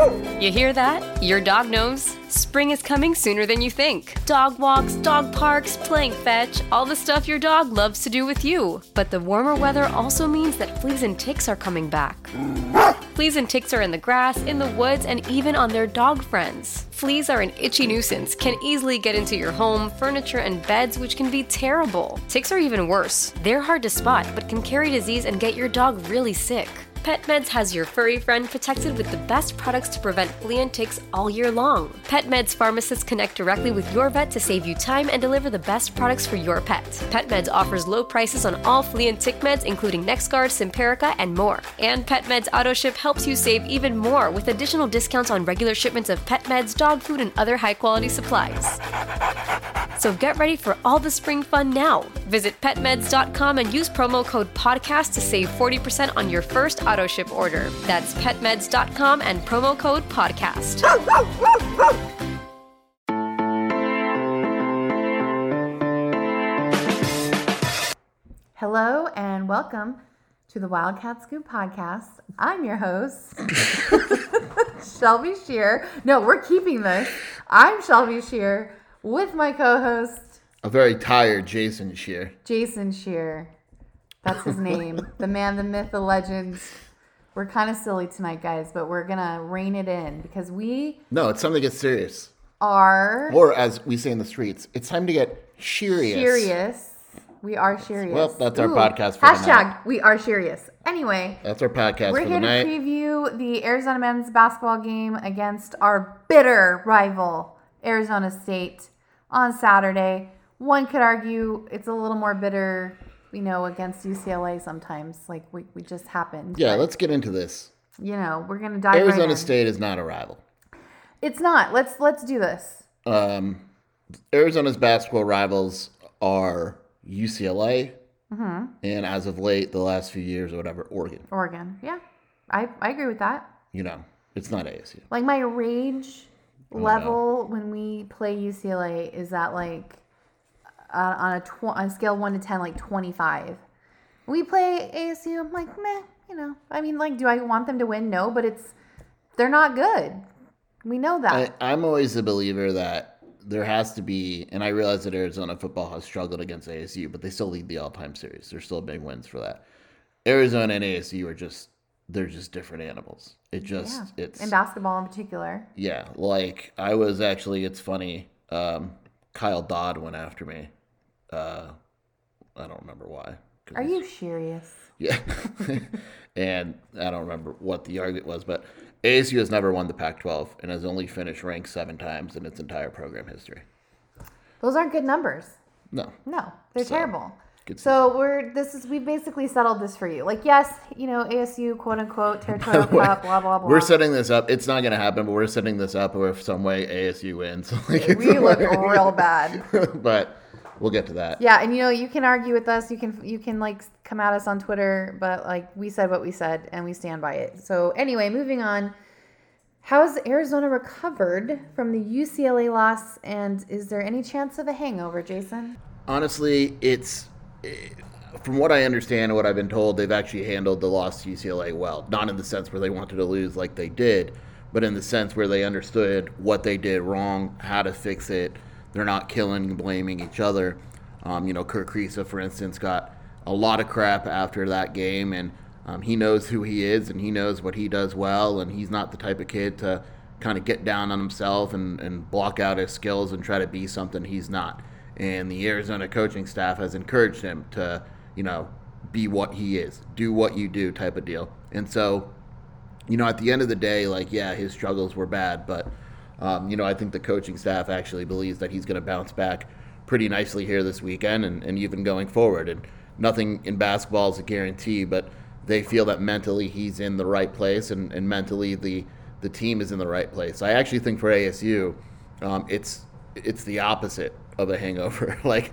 You hear that? Your dog knows. Spring is coming sooner than you think. Dog walks, dog parks, playing fetch, all the stuff your dog loves to do with you. But the warmer weather also means that fleas and ticks are coming back. Fleas and ticks are in the grass, in the woods, and even on their dog friends. Fleas are an itchy nuisance, can easily get into your home, furniture, and beds, which can be terrible. Ticks are even worse. They're hard to spot, but can carry disease and get your dog really sick. PetMeds has your furry friend protected with the best products to prevent flea and ticks all year long. PetMeds pharmacists connect directly with your vet to save you time and deliver the best products for your pet. PetMeds offers low prices on all flea and tick meds, including NexGard, Simparica, and more. And PetMeds AutoShip helps you save even more with additional discounts on regular shipments of pet meds, dog food, and other high-quality supplies. So get ready for all the spring fun now. Visit petmeds.com and use promo code PODCAST to save 40% on your first AutoShip order. That's petmeds.com and promo code PODCAST. Hello and welcome to the Wildcat Scoop Podcast. I'm your host, Shelby Shear. No, we're keeping this. I'm Shelby Shear with my co-host, a very tired Jason Shear. Jason Shear. That's his name. The man, the myth, the legend. We're kind of silly tonight, guys, but we're going to rein it in because we... No, it's time to get serious. Or as we say in the streets, it's time to get sheerious. Serious. We are serious. Well, that's our podcast for the night. We are serious. Anyway. That's our podcast for the night. We're here to preview the Arizona men's basketball game against our bitter rival, Arizona State, on Saturday. One could argue it's a little more bitter, against UCLA sometimes. Like, we just happened. Yeah, let's get into this. We're going to dive Arizona right in. State is not a rival. It's not. Let's do this. Arizona's basketball rivals are UCLA, and as of late, the last few years or whatever, Oregon. Yeah. I agree with that. It's not ASU. Like, my rage level when we play UCLA is at like on a scale of 1 to 10, like 25. We play ASU, I'm like, meh, I mean, like, do I want them to win? No, but they're not good. We know that. I'm always a believer that there has to be, and I realize that Arizona football has struggled against ASU, but they still lead the all-time series. There's still big wins for that. Arizona and ASU they're just different animals. It's in basketball in particular. Yeah, like I was actually, it's funny. Kyle Dodd went after me. I don't remember why. Are you serious? Yeah, and I don't remember what the argument was, but ASU has never won the Pac-12 and has only finished ranked 7 times in its entire program history. Those aren't good numbers. No, they're terrible. So we basically settled this for you. Like, yes, ASU, quote unquote, territorial cup, blah, blah, blah. We're setting this up. It's not going to happen, but we're setting this up where if some way ASU wins. We look real bad. But we'll get to that. Yeah. And you can argue with us. You can like come at us on Twitter, but like we said what we said and we stand by it. So anyway, moving on. How has Arizona recovered from the UCLA loss? And is there any chance of a hangover, Jason? Honestly, from what I understand and what I've been told, they've actually handled the loss to UCLA well. Not in the sense where they wanted to lose like they did, but in the sense where they understood what they did wrong, how to fix it. They're not killing and blaming each other. Kurt Kriisa, for instance, got a lot of crap after that game, and he knows who he is and he knows what he does well, and he's not the type of kid to kind of get down on himself and block out his skills and try to be something he's not. And the Arizona coaching staff has encouraged him to, be what he is, do what you do type of deal. And so, at the end of the day, like, yeah, his struggles were bad, but, I think the coaching staff actually believes that he's going to bounce back pretty nicely here this weekend and even going forward. And nothing in basketball is a guarantee, but they feel that mentally he's in the right place and mentally the team is in the right place. I actually think for ASU, it's the opposite of a hangover. Like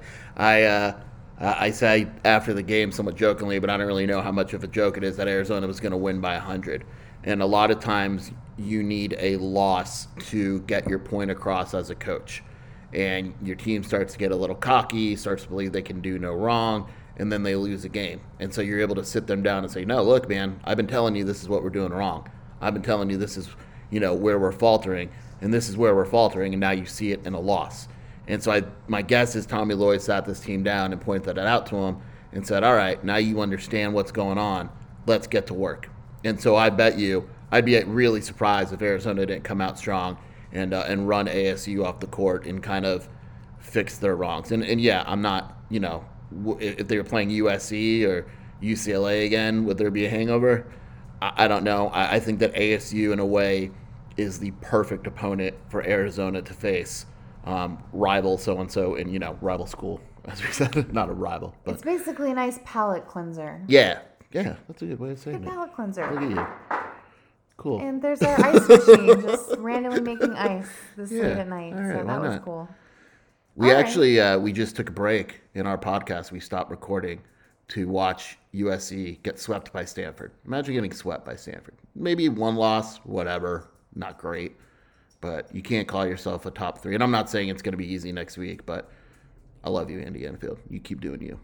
I say after the game somewhat jokingly, but I don't really know how much of a joke it is that Arizona was going to win by 100. And a lot of times you need a loss to get your point across as a coach. And your team starts to get a little cocky, starts to believe they can do no wrong, and then they lose a game. And so you're able to sit them down and say, no, look, man, I've been telling you this is what we're doing wrong. I've been telling you this is, where we're faltering, and this is where we're faltering, and now you see it in a loss. And so my guess is Tommy Lloyd sat this team down and pointed that out to him and said, all right, now you understand what's going on. Let's get to work. And so I bet you I'd be really surprised if Arizona didn't come out strong and run ASU off the court and kind of fix their wrongs. And yeah, I'm not, if they were playing USC or UCLA again, would there be a hangover? I don't know. I think that ASU, in a way, is the perfect opponent for Arizona to face. Rival so-and-so in, rival school, as we said. Not a rival. But it's basically a nice palate cleanser. Yeah, that's a good way of saying Good it. palate cleanser. Look at you. Cool. And there's our ice machine, just randomly making ice this late at night. All right, So why that was not? cool. We All right. actually, we just took a break in our podcast. We stopped recording to watch USC get swept by Stanford. Imagine getting swept by Stanford. Maybe one loss, whatever. Not great. But you can't call yourself a top 3. And I'm not saying it's going to be easy next week, but I love you, Andy Enfield. You keep doing you.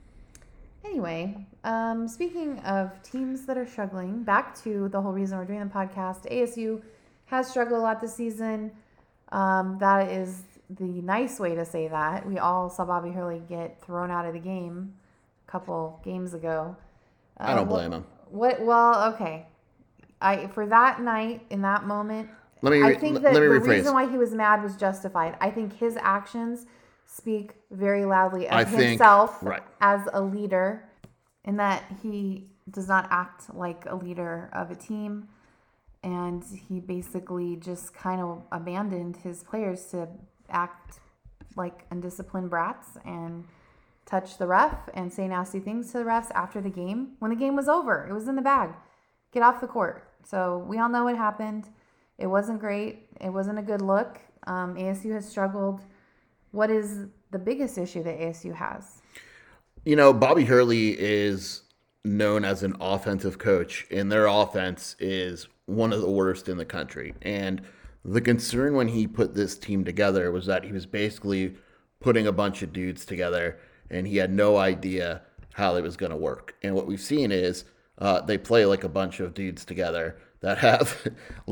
Anyway, speaking of teams that are struggling, back to the whole reason we're doing the podcast, ASU has struggled a lot this season. That is the nice way to say that. We all saw Bobby Hurley get thrown out of the game a couple games ago. I don't blame him. Well, okay. For that night, in that moment, I think that let me the rephrase. reason why he was mad was justified. I think his actions speak very loudly of himself as a leader, in that he does not act like a leader of a team, and he basically just kind of abandoned his players to act like undisciplined brats and touch the ref and say nasty things to the refs after the game. When the game was over, it was in the bag. Get off the court. So we all know what happened. It wasn't great. It wasn't a good look. ASU has struggled. What is the biggest issue that ASU has? Bobby Hurley is known as an offensive coach, and their offense is one of the worst in the country. And the concern when he put this team together was that he was basically putting a bunch of dudes together, and he had no idea how it was going to work. And what we've seen is they play like a bunch of dudes together that have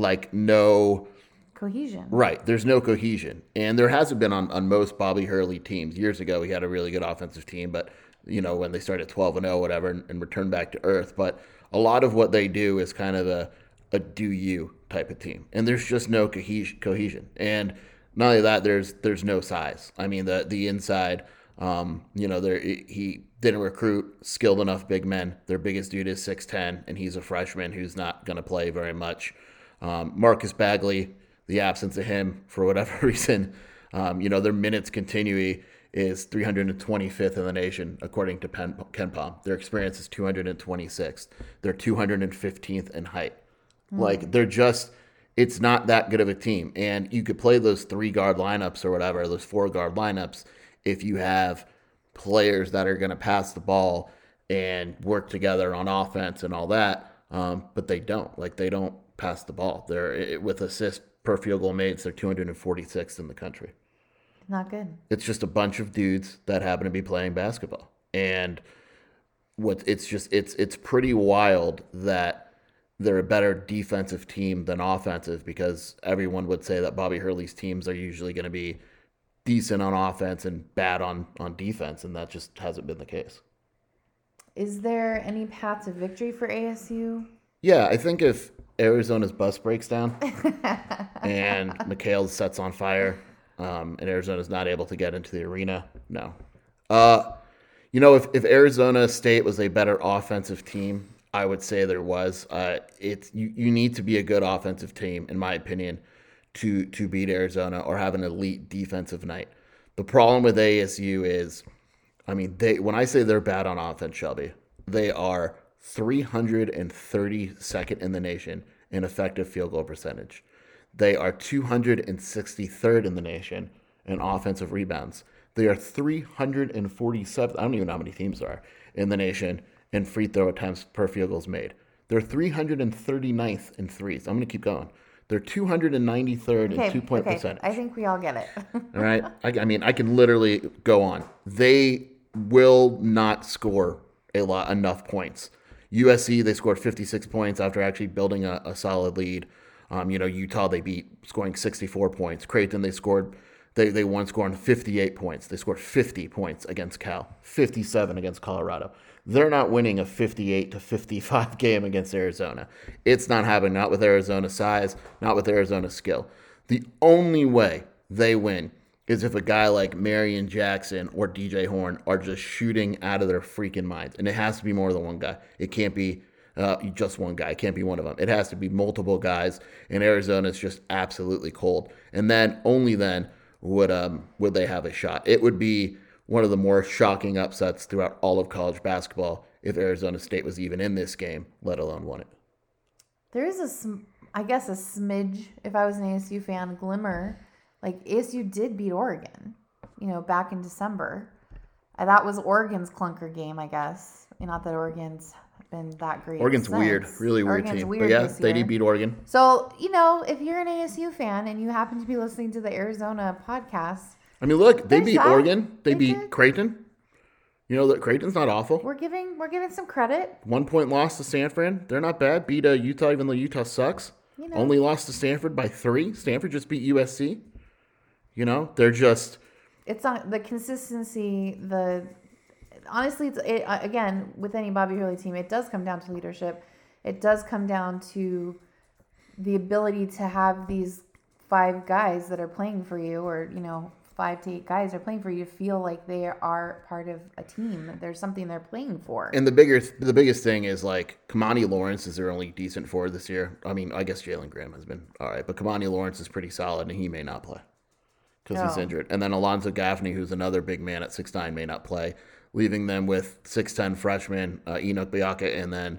no cohesion. Right. There's no cohesion. And there hasn't been on most Bobby Hurley teams. Years ago, he had a really good offensive team, but, when they started 12-0, whatever, and returned back to earth. But a lot of what they do is kind of a do you type of team. And there's just no cohesion. And not only that, there's no size. I mean, the inside, he didn't recruit skilled enough big men. Their biggest dude is 6'10", and he's a freshman who's not going to play very much. Marcus Bagley, the absence of him for whatever reason, their minutes continuity is 325th in the nation, according to KenPom. Their experience is 226th. They're 215th in height. It's not that good of a team. And you could play those 3-guard lineups or whatever, those 4-guard lineups, if you have players that are going to pass the ball and work together on offense and all that. But they don't. They don't pass the ball. They're with assists per field goal made, they're 246th in the country. Not good. It's just a bunch of dudes that happen to be playing basketball. And it's pretty wild that they're a better defensive team than offensive, because everyone would say that Bobby Hurley's teams are usually going to be decent on offense and bad on defense, and that just hasn't been the case. Is there any path to victory for ASU? Yeah, I think if Arizona's bus breaks down and McHale sets on fire, and Arizona's not able to get into the arena, no. If Arizona State was a better offensive team, I would say there was. You need to be a good offensive team, in my opinion, to beat Arizona or have an elite defensive night. The problem with ASU is, when I say they're bad on offense, Shelby, they are 332nd in the nation in effective field goal percentage. They are 263rd in the nation in offensive rebounds. They are 347th. I don't even know how many teams there are in the nation in free throw attempts per field goals made. They're 339th in threes. I'm going to keep going. They're 293rd in 2-point percentage. I think we all get it. All right. I can literally go on. They will not score enough points. USC, they scored 56 points after actually building a solid lead. Utah they beat scoring 64 points. Creighton they won scoring 58 points. They scored 50 points against Cal, 57 against Colorado. They're not winning a 58-55 game against Arizona. It's not happening, not with Arizona's size, not with Arizona's skill. The only way they win is if a guy like Marion Jackson or DJ Horne are just shooting out of their freaking minds. And it has to be more than one guy. It can't be just one guy. It can't be one of them. It has to be multiple guys. And Arizona is just absolutely cold. And then, only then, would they have a shot. It would be one of the more shocking upsets throughout all of college basketball if Arizona State was even in this game, let alone won it. There is a smidge, if I was an ASU fan, glimmer. Like, ASU did beat Oregon, back in December. That was Oregon's clunker game, I guess. Not that Oregon's been that great. Oregon's since. weird, really weird Oregon's team. Weird but yeah, this they year. did beat Oregon. So, if you're an ASU fan and you happen to be listening to the Arizona podcast. I mean, look, they beat that. Oregon. They beat did. Creighton. That Creighton's not awful. We're giving some credit. 1 point loss to San Fran. They're not bad. Beat Utah, even though Utah sucks. Only lost to Stanford by 3. Stanford just beat USC. They're just. It's not the consistency. Honestly, again, with any Bobby Hurley team, it does come down to leadership. It does come down to the ability to have these 5 guys that are playing for you, or 5 to 8 guys are playing for you, to feel like they are part of a team. There's something they're playing for. And the biggest thing is, like, Kamani Lawrence is their only decent forward this year. I mean, I guess Jalen Graham has been all right, but Kamani Lawrence is pretty solid, and he may not play because he's injured. And then Alonzo Gaffney, who's another big man at 6'9", may not play, leaving them with 6'10" freshman Enoch Biaka, and then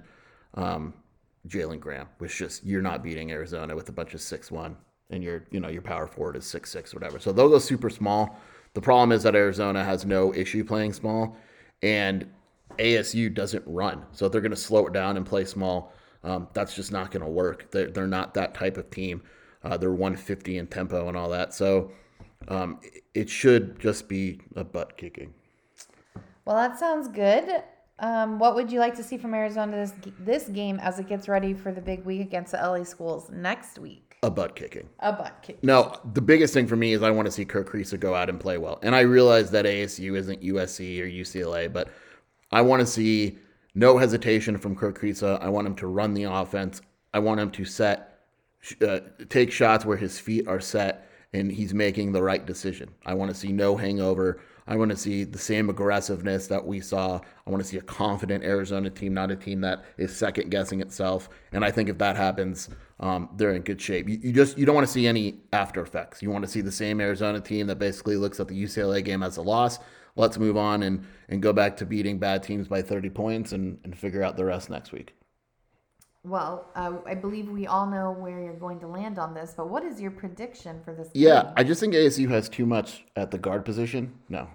Jalen Graham, which just, you're not beating Arizona with a bunch of 6'1", and your power forward is 6'6", whatever. So they'll go super small. The problem is that Arizona has no issue playing small, and ASU doesn't run. So if they're going to slow it down and play small, that's just not going to work. They're not that type of team. They're 150 in tempo and all that. So it should just be a butt kicking. Well, that sounds good. What would you like to see from Arizona this game as it gets ready for the big week against the LA schools next week? A butt kicking. A butt kicking. No, the biggest thing for me is I want to see Kirk Kriisa go out and play well. And I realize that ASU isn't USC or UCLA, but I want to see no hesitation from Kirk Kriisa. I want him to run the offense. I want him to take shots where his feet are set and he's making the right decision. I want to see no hangover. I want to see the same aggressiveness that we saw. I want to see a confident Arizona team, not a team that is second guessing itself. And I think if that happens, they're in good shape. You don't want to see any after effects. You want to see the same Arizona team that basically looks at the UCLA game as a loss. Let's move on and go back to beating bad teams by 30 points and figure out the rest next week. Well, I believe we all know where you're going to land on this, but what is your prediction for this game? Yeah, I just think ASU has too much at the guard position. No.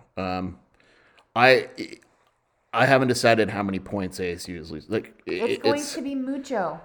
I haven't decided how many points ASU is losing. It's going to be mucho.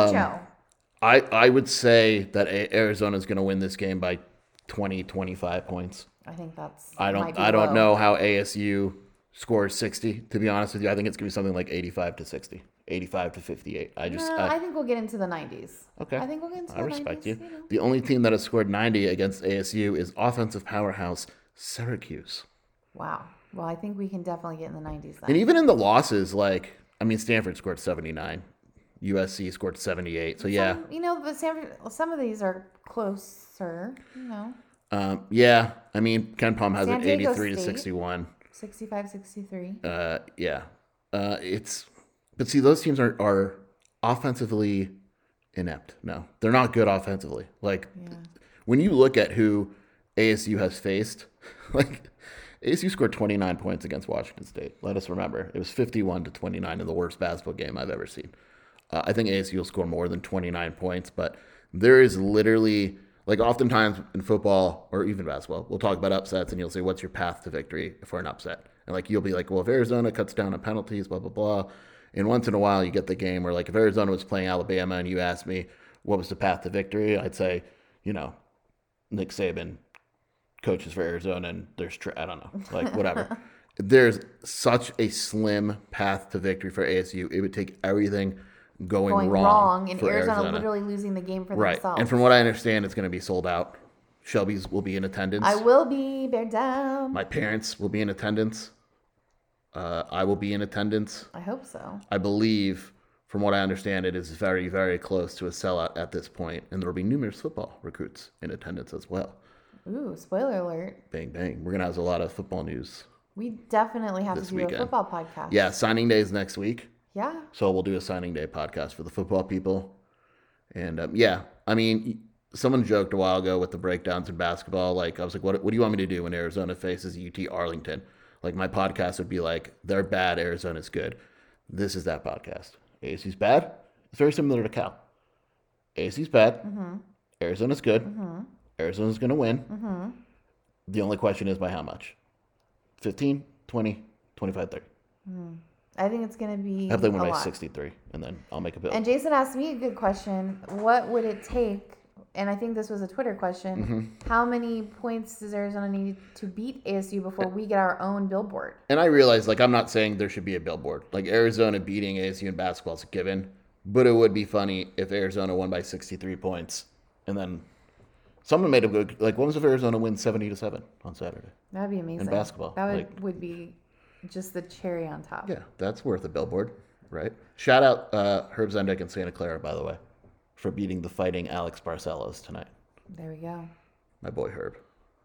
I would say that Arizona's going to win this game by 20, 25 points. I think that's. I don't know how ASU scores 60. To be honest with you, I think it's going to be something like 85 to 60, 85 to 58. I think we'll get into the 90s. Okay. I think we'll get into the 90s. I respect you. The only team that has scored 90 against ASU is offensive powerhouse Syracuse. Wow. Well, I think we can definitely get in the 90s then. And even in the losses, Stanford scored 79. USC scored 78. So, yeah. Some of these are closer, Yeah. Ken Palm has San it Diego 83 to State. 61. 65, 63. Yeah. But see, those teams are offensively inept. No, they're not good offensively. When you look at who ASU has faced, ASU scored 29 points against Washington State. Let us remember, it was 51 to 29 in the worst basketball game I've ever seen. I think ASU will score more than 29 points, but there is literally, oftentimes in football or even basketball, we'll talk about upsets and you'll say, what's your path to victory for an upset? And you'll be like, well, if Arizona cuts down on penalties, blah, blah, blah. And once in a while you get the game where if Arizona was playing Alabama and you asked me what was the path to victory, I'd say, Nick Saban coaches for Arizona and there's, I don't know, whatever. There's such a slim path to victory for ASU. It would take everything going wrong and for Arizona literally losing the game for right. themselves. And from what I understand, it's going to be sold out. Shelby's will be in attendance. I will be. Bear down. My parents will be in attendance. I will be in attendance. I hope so. I believe, from what I understand, it is very, very close to a sellout at this point, and there will be numerous football recruits in attendance as well. Ooh, spoiler alert. Bang, bang. We're going to have a lot of football news. We definitely have to do weekend. a football podcast. Yeah, signing day is next week. Yeah. So we'll do a signing day podcast for the football people. And yeah, I mean, someone joked a while ago with the breakdowns in basketball. Like, I was like, what do you want me to do when Arizona faces UT Arlington? Like, my podcast would be like, they're bad, Arizona's good. This is that podcast. ASU's bad. It's very similar to Cal. ASU's bad. Mm-hmm. Arizona's good. Mm-hmm. Arizona's going to win. Mm-hmm. The only question is by how much? 15, 20, 25, 30. Mm. I think it's going to be have they win by lot. 63, and then I'll make a bill. And Jason asked me a good question. What would it take? And I think this was a Twitter question. Mm-hmm. How many points does Arizona need to beat ASU before we get our own billboard? And I realize, like, I'm not saying there should be a billboard. Like, Arizona beating ASU in basketball is a given. But it would be funny if Arizona won by 63 points. And then someone made a good, like, what was if Arizona wins 70-7 on Saturday? That would be amazing. In basketball. That would be just the cherry on top. Yeah, that's worth a billboard, right? Shout out Herb Zendik and Santa Clara, by the way, for beating the fighting Alex Barcelos tonight. There we go. My boy Herb.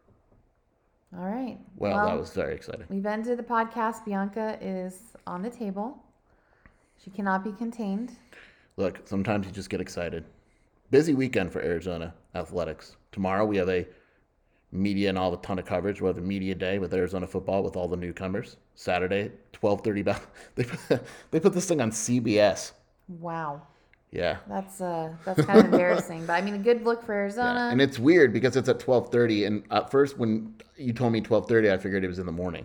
All right. Well, that was very exciting. We've ended the podcast. Bianca is on the table. She cannot be contained. Look, sometimes you just get excited. Busy weekend for Arizona athletics. Tomorrow we have a media and all a ton of coverage. We'll have a media day with Arizona football with all the newcomers. Saturday, 12:30. They put this thing on CBS. Wow. Yeah. That's kind of embarrassing, but I mean, a good look for Arizona. Yeah. And it's weird because it's at 12:30, and at first when you told me 12:30, I figured it was in the morning.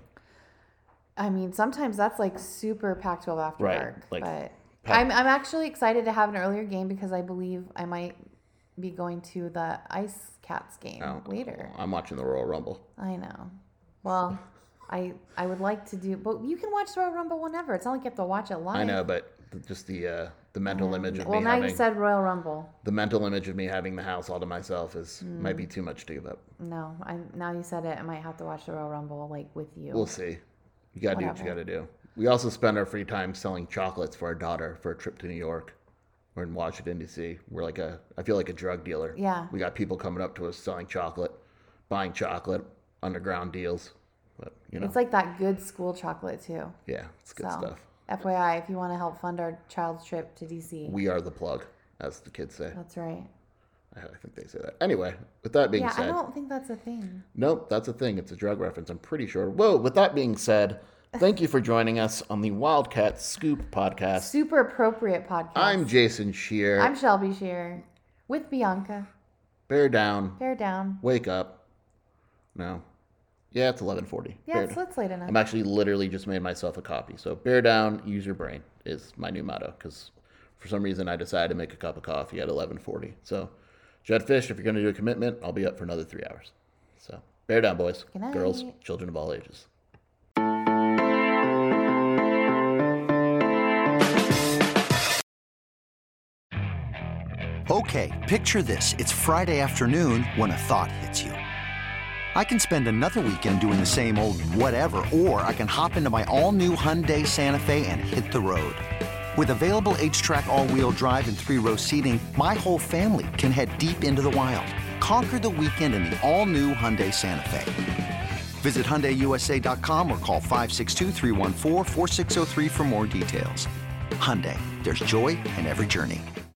I mean, sometimes that's like super Pac-12 after dark. Like, but I'm actually excited to have an earlier game because I believe I might be going to the Ice Cats game later. I'm watching the Royal Rumble. I know. Well, I would like to do, but you can watch the Royal Rumble whenever. It's not like you have to watch it live. I know, but just the mental image of me having... Well, now you said Royal Rumble. The mental image of me having the house all to myself might be too much to give up. No, now you said it, I might have to watch the Royal Rumble like with you. We'll see. You gotta do what you gotta do. We also spend our free time selling chocolates for our daughter for a trip to New York. We're in Washington, D.C. We're like I feel like a drug dealer. Yeah. We got people coming up to us selling chocolate, buying chocolate, underground deals. But, you know. It's like that good school chocolate, too. Yeah, it's good stuff. FYI, if you want to help fund our child's trip to D.C. We are the plug, as the kids say. That's right. I think they say that. Anyway, with that being said. Yeah, I don't think that's a thing. Nope, that's a thing. It's a drug reference, I'm pretty sure. Whoa, with that being said, thank you for joining us on the Wildcat Scoop podcast. Super appropriate podcast. I'm Jason Shear. I'm Shelby Shear. With Bianca. Bear down. Bear down. Wake up. No. Yeah, it's 11:40. Yeah, it's late enough. I'm actually literally just made myself a copy. So bear down, use your brain is my new motto. Because for some reason I decided to make a cup of coffee at 11:40. So Judfish, if you're going to do a commitment, I'll be up for another 3 hours. So bear down, boys, girls, children of all ages. Okay, picture this. It's Friday afternoon when a thought hits you. I can spend another weekend doing the same old whatever, or I can hop into my all-new Hyundai Santa Fe and hit the road. With available H-Track all-wheel drive and 3-row seating, my whole family can head deep into the wild. Conquer the weekend in the all-new Hyundai Santa Fe. Visit HyundaiUSA.com or call 562-314-4603 for more details. Hyundai, there's joy in every journey.